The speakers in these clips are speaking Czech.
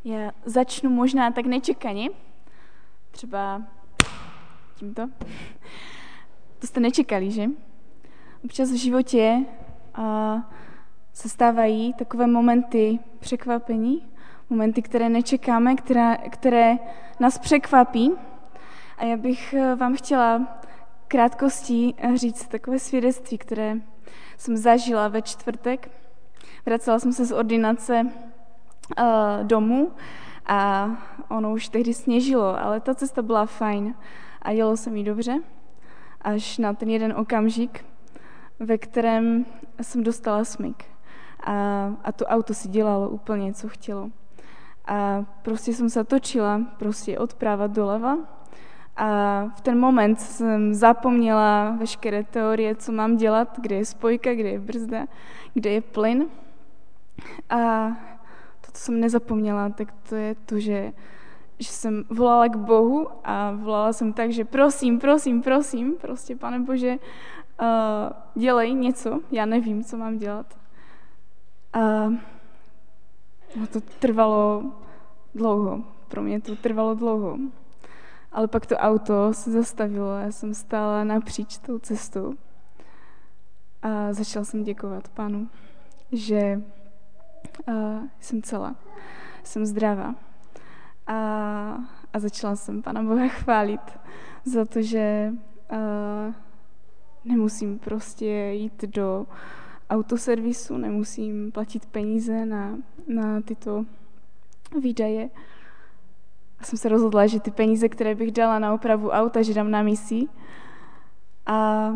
Já začnu možná tak nečekaně, třeba tímto. To jste nečekali, že? Občas v životě se stávají takové momenty překvapení, momenty, které nečekáme, které nás překvapí. A já bych vám chtěla krátkosti říct takové svědectví, které jsem zažila ve čtvrtek. Vracela jsem se z ordinace domů a ono už tehdy sněžilo, ale ta cesta byla fajn a jelo se mi dobře, až na ten jeden okamžik, ve kterém jsem dostala smyk. A to auto si dělalo úplně, co chtělo. A prostě jsem se točila odprava doleva a v ten moment jsem zapomněla veškeré teorie, co mám dělat, kde je spojka, kde je brzda, kde je plyn. A to, co jsem nezapomněla, tak to je to, že jsem volala k Bohu a volala jsem tak, že prosím, prostě Pane Bože, dělej něco, já nevím, co mám dělat. A to trvalo dlouho, pro mě to trvalo dlouho. Ale pak to auto se zastavilo a já jsem stála napříč tou cestou a začala jsem děkovat Pánu, že jsem celá, jsem zdravá. A začala jsem Pána Boha chválit za to, že nemusím prostě jít do autoservisu, nemusím platit peníze na tyto výdaje. A jsem se rozhodla, že ty peníze, které bych dala na opravu auta, že dám na misi. A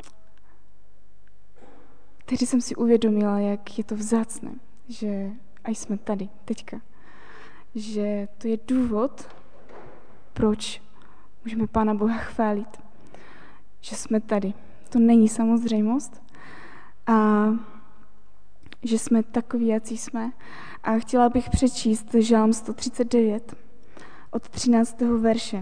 tehdy jsem si uvědomila, jak je to vzácné, že a jsme tady, teďka. Že to je důvod, proč můžeme Pána Boha chválit. Že jsme tady. To není samozřejmost. A že jsme takoví, jací jsme. A chtěla bych přečíst Žalm 139 od 13. verše.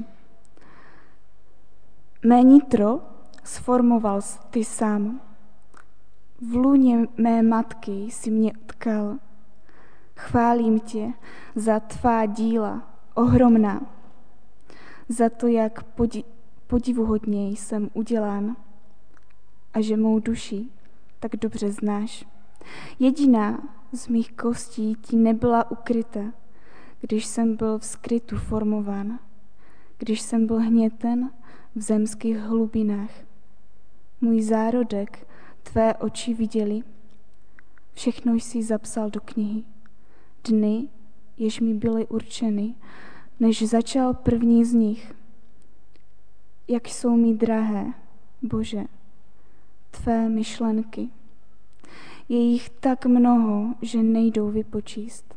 Mé nitro sformoval ty sám. V lůně mé matky jsi mě utkal. Chválím tě za tvá díla ohromná, za to, jak podivuhodně jsem udělán a že mou duši tak dobře znáš. Jediná z mých kostí ti nebyla ukryta, když jsem byl v skrytu formován, když jsem byl hněten v zemských hlubinách. Můj zárodek tvé oči viděly, všechno jsi zapsal do knihy. Dny, jež mi byly určeny, než začal první z nich. Jak jsou mi drahé, Bože, tvé myšlenky. Je jich tak mnoho, že nejdou vypočíst.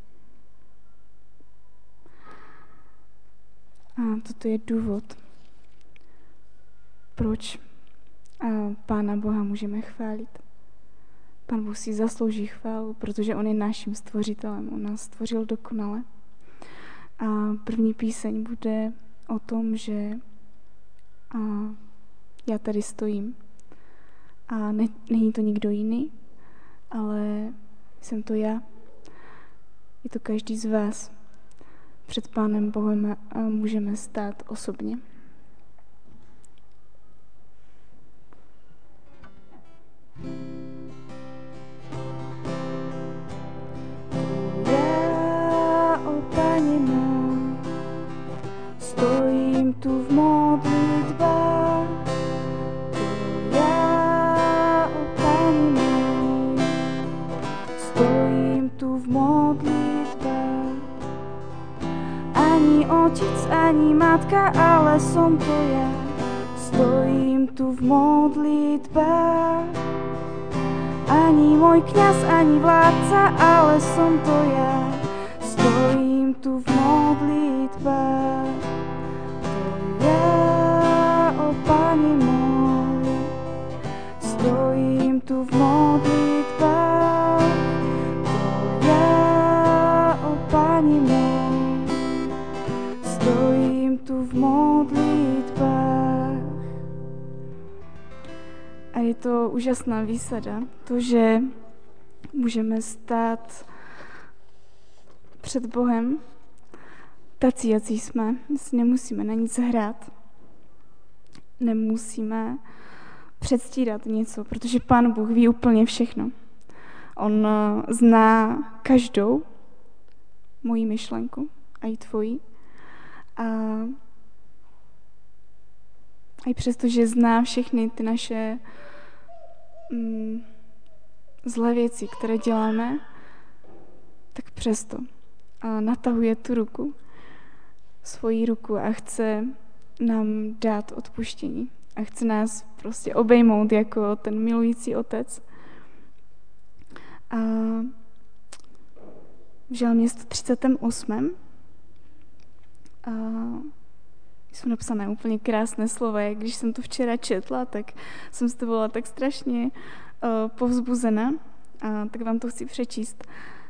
A toto je důvod, proč Pána Boha můžeme chválit. Pán Bůh si zaslouží chválu, protože On je naším stvořitelem. On nás stvořil dokonale. A první píseň bude o tom, že já tady stojím. A není to nikdo jiný, ale jsem to já. Je to každý z vás. Před Pánem Bohem můžeme stát osobně. Stojím tu v modlitbách, to já, o Pane můj. Stojím tu v modlitbách, ani otec, ani matka, ale som to ja. Stojím tu v modlitbách, ani môj kňaz, ani vládca, ale som to ja. Stojím tu v modlitbách, Pane môj, stojím tu v modlitbách, to ja, o Pane môj, stojím tu v modlitbách. A je to úžasná výsada, to, že můžeme stát před Bohem tací, jací jsme. Si nemusíme na nic hrát. Nemusíme předstírat něco, protože Pán Bůh ví úplně všechno. On zná každou moji myšlenku a i tvoji. A i přesto, že zná všechny ty naše zlé věci, které děláme, tak přesto natahuje tu ruku, svoji ruku a chce nám dát odpuštění. A chce nás prostě obejmout jako ten milující otec. A v Žalmě 138. Jsou napsané úplně krásné slova. Když jsem to včera četla, tak jsem z toho byla tak strašně povzbuzena. Tak vám to chci přečíst.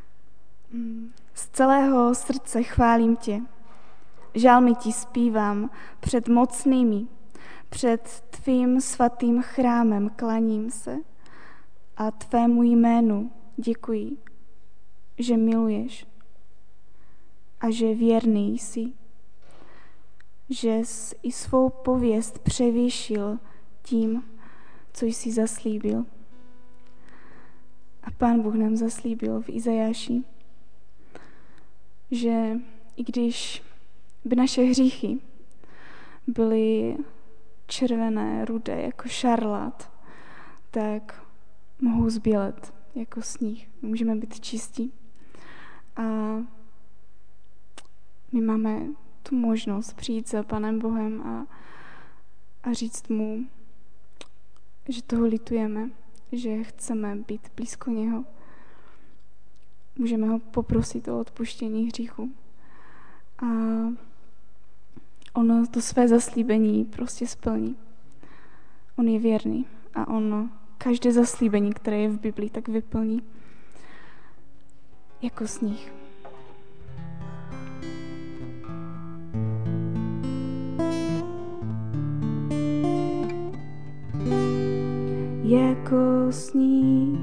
Z celého srdce chválím tě. Žalmy ti zpívám před mocnými. Před tvým svatým chrámem klaním se a tvému jménu děkuji, že miluješ a že věrný jsi, že jsi i svou pověst převýšil tím, co jsi zaslíbil. A Pán Bůh nám zaslíbil v Izajáši, že i když by naše hříchy byly červené, rudé, jako šarlát, tak mohou zbělet jako sníh. Můžeme být čistí. A my máme tu možnost přijít za Panem Bohem a říct mu, že toho litujeme, že chceme být blízko něho. Můžeme ho poprosit o odpuštění hříchu. A on to své zaslíbení prostě splní. On je věrný a on každé zaslíbení, které je v Biblii, tak vyplní jako sníh. Jako sníh,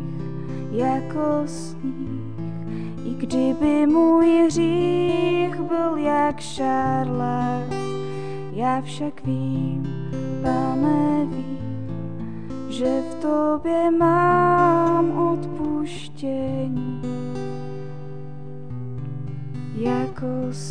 i kdyby můj hřích byl jak šarlát, já však vím, Pane, vím, že v tobě mám odpuštění. Jako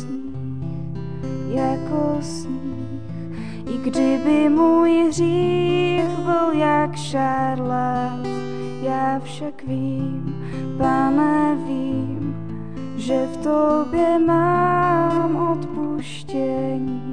sníh, i kdyby můj hřích byl jak šarlát, já však vím, Pane, vím, že v tobě mám odpuštění.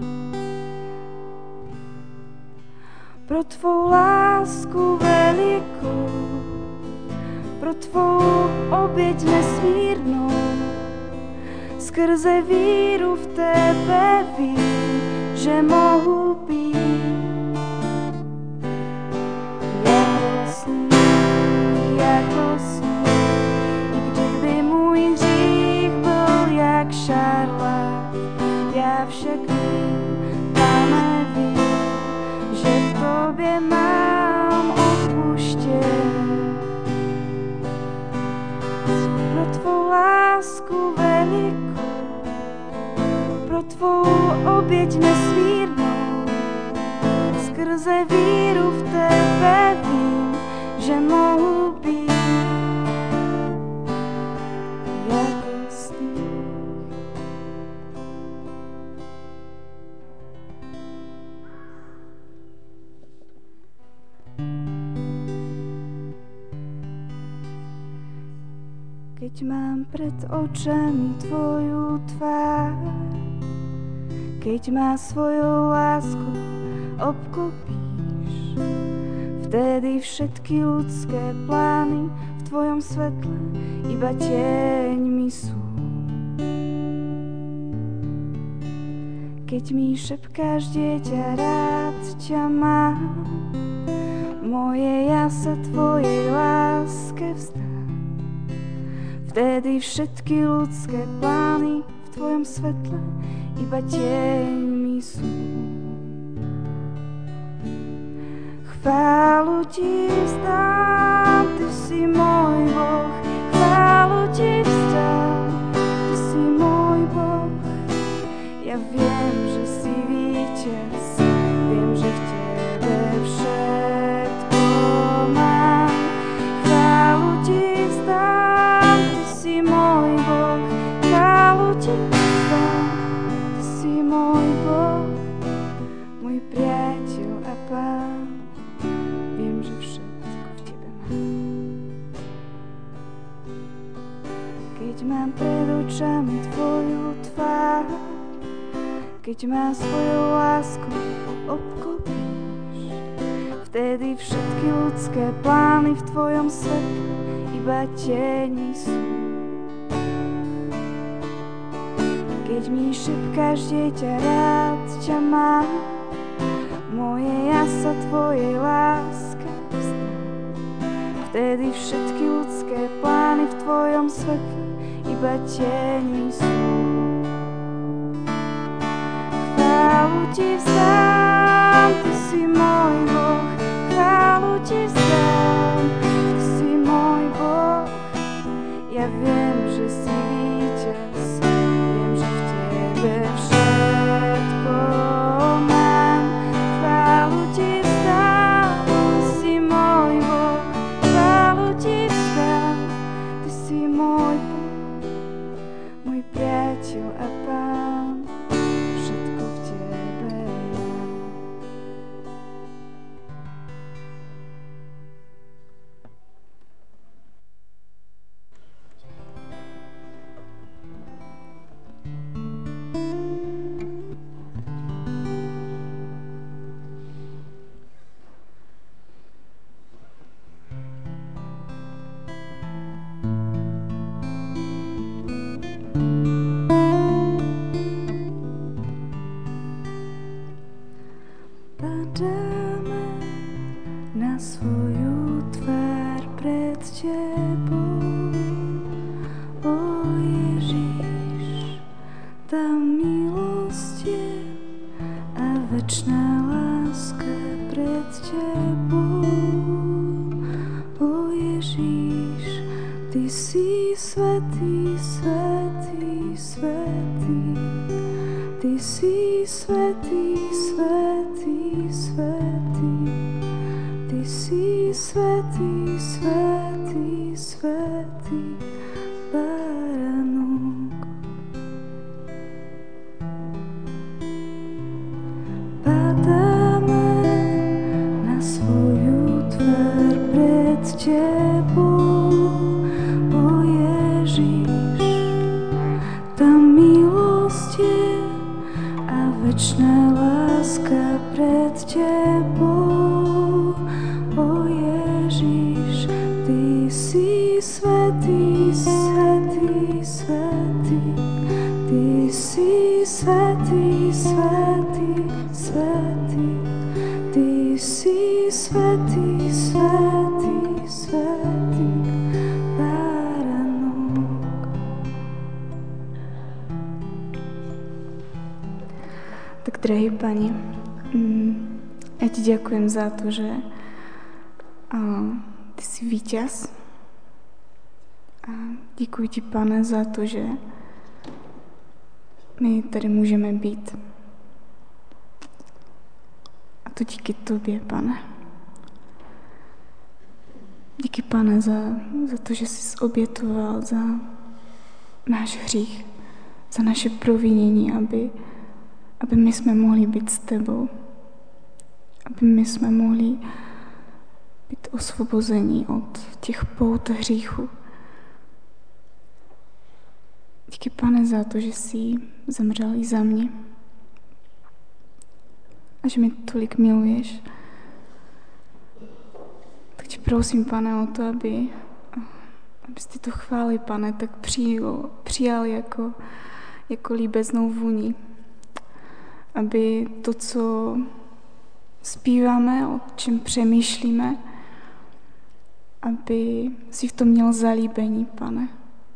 Pro tvou lásku velikou, pro tvou oběť nesmírnou, skrze víru v tebe vím, že mohu být jako sníh, i kdyby můj hřích byl jak šarlát, já však vím, Pane, vím, že v tobě mám odpuštění. Pro tvou lásku velikou, pro tvou oběť nesmírnou, skrze víru v tebe vím, že mohu být jako sníh. Keď mám pred očami tvoju tvár, keď ma svojou láskou obklopíš, vtedy všetky ľudské plány v tvojom svetle iba tieňmi sú. Keď mi šepkáš, dieťa, rád ťa mám, moje ja sa tvojej láske vzdám. Vtedy všetky ľudské plány v tvojom svetle iba tieňmi sú. Chválu ti vzdám, ty si môj Boh, chválu ti vzdám, ty si môj Boh. ti vzdám, ty si môj Boh, môj priateľ a Pán. Viem, že všetko v tebe mám. Keď mám pred očami tvoju tvár, keď ma svojou láskou obklopíš, vtedy všetky ľudské plány v tvojom svetle iba tieni sú. Keď mi šepkáš, dieťa, rád ťa mám, moje ja sa tvojej láske vzdám. Vtedy všetky ľudské plány v tvojom svetle iba tieni sú. Chválu ti vzdám, ty si môj Boh, chválu ti vzdám, ty si môj Boh. Ja viem, že si víťaz, viem, že v tebe všetko mám. Chválu ti vzdám, ty si môj Boh, chválu ti vzdám, ty si môj Boh, môj priateľ a Pán. Všetko v tebe mám. Padáme na svoju tvár pred tebou, o Ježiš, tá milosť je a večná láska pred tebou, o Ježiš, ty si svätý, svätý, svätý, ty si svätý, svätý, svätý, ty si svätý, svätý, svätý, baránok. Padáme na svoju tvár pred tebou, o Ježiš, tá milosť je a večná láska pred tebou, o Ježiš, ty si svätý, svätý, svätý, ty si svätý, svätý, svätý, ty si svätý, svätý, svätý, baránok. Tak, drahý Pane, ja ti ďakujem za to, že ty si víťaz. A děkuji ti, Pane, za to, že my tady můžeme být. A to díky tobě, Pane. Díky, Pane, za to, že jsi obětoval za náš hřích, za naše provinění, aby my jsme mohli být s tebou. Aby my jsme mohli být osvobození od těch pout hříchu. Díky, Pane, za to, že jsi zemřel i za mě. A že mě tolik miluješ. Tak tě prosím, Pane, o to, abys ty tu chvály, Pane, tak přijal jako líbeznou vůni. Aby to, co zpíváme, o čem přemýšlíme, aby si v tom měl zalíbení, Pane.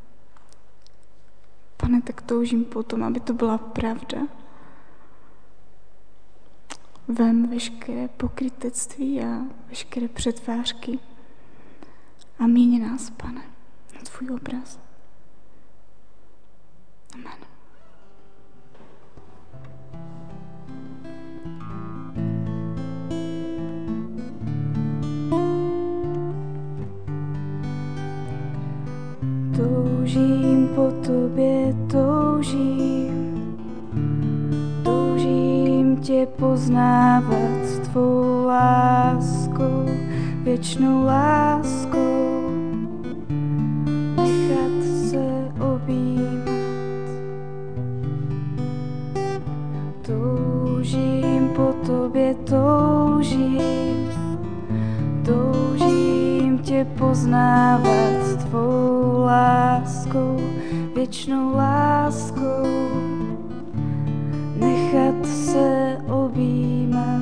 Pane, tak toužím potom, aby to byla pravda. Vem veškeré pokrytectví a veškeré přetvářky a měň nás, Pane, na tvůj obraz. Amen. Toužím po tobě, toužím toužím tě poznávat tvou láskou, věčnou láskou, nechat se objímat. Toužím po tobě, toužím tě poznávat tvou láskou, věčnou láskou, nechat se objímat.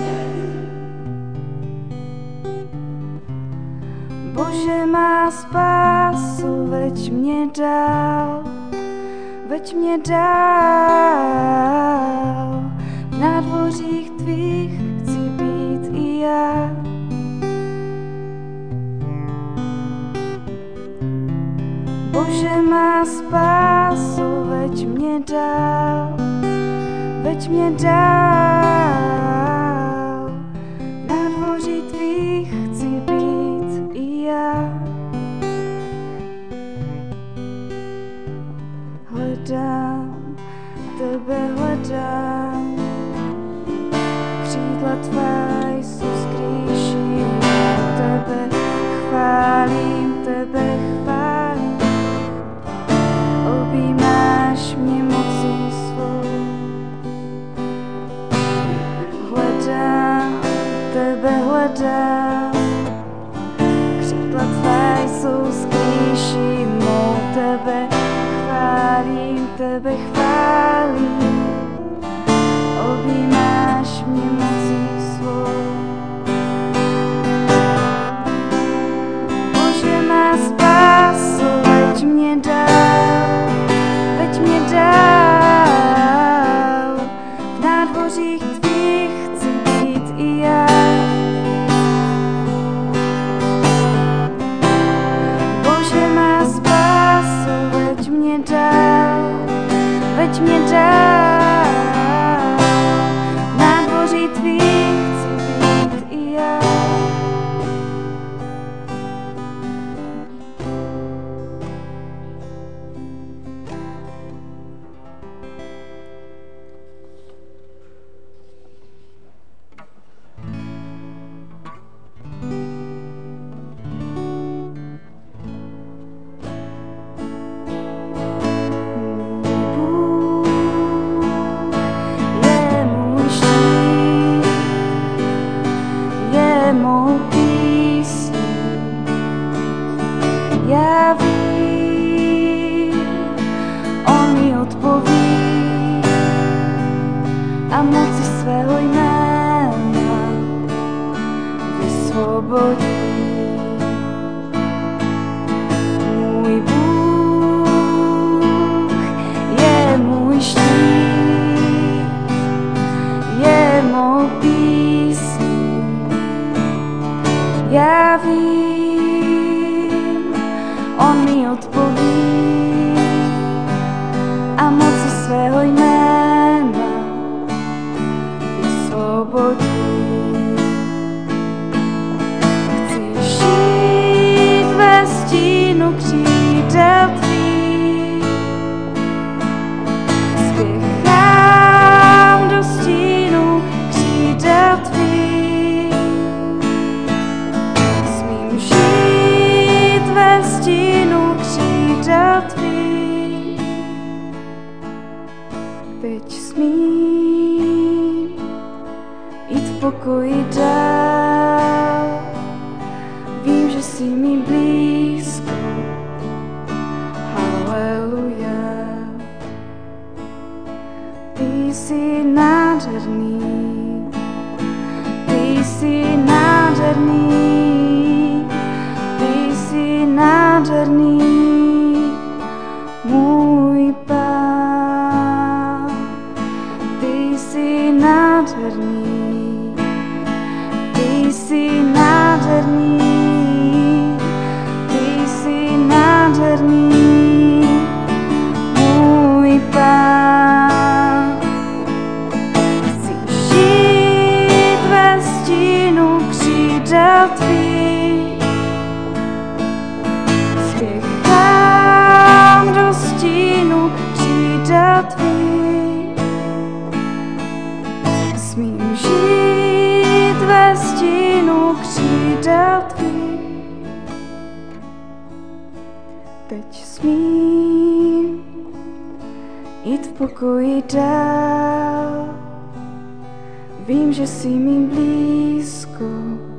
Bože má spásu, veď mě dál, v nádvořích tvých chci být i já. Bože má spásu, veď mě dál, v nádvoří tvých chci být i já. Hledám tebe, křídla tvá jsou skrýším tebe, chválím tebe, objímáš mě mocí svou. Hledám tebe, křídla tvá jsou skrýším tebe, chválím tebe, objímáš mě mocí svou. Bože má spásu, veď mě dál, v nádvořích tvých chci být i já. Bože má spásu, veď mě dál, v nádvoří tvých chci být i já. Já vím, on mi odpoví a moci svého jména vysvobodí. Můj Bůh je můj štít, je mou písní. Já vím, on mi odpoví a moci svého jména vysvobodí. Chci žít ve stínu křídel tvých, spěchám do stínu křídel tvých. Smím žít ve stínu křídel tvých, teď smím jít v pokoji dál. Vím, že jsi mi blízko, haleluja. Ty jsi nádherný, ty jsi nádherný, ty jsi nádherný, můj Pán. Ty jsi nádherný, ty jsi nádherný, ty jsi nádherný, můj Pán. Chci žít ve stínu křídel tvých, spěchám do stínu křídel smím jít v pokoji dál. Vím, že jsi mým blízko,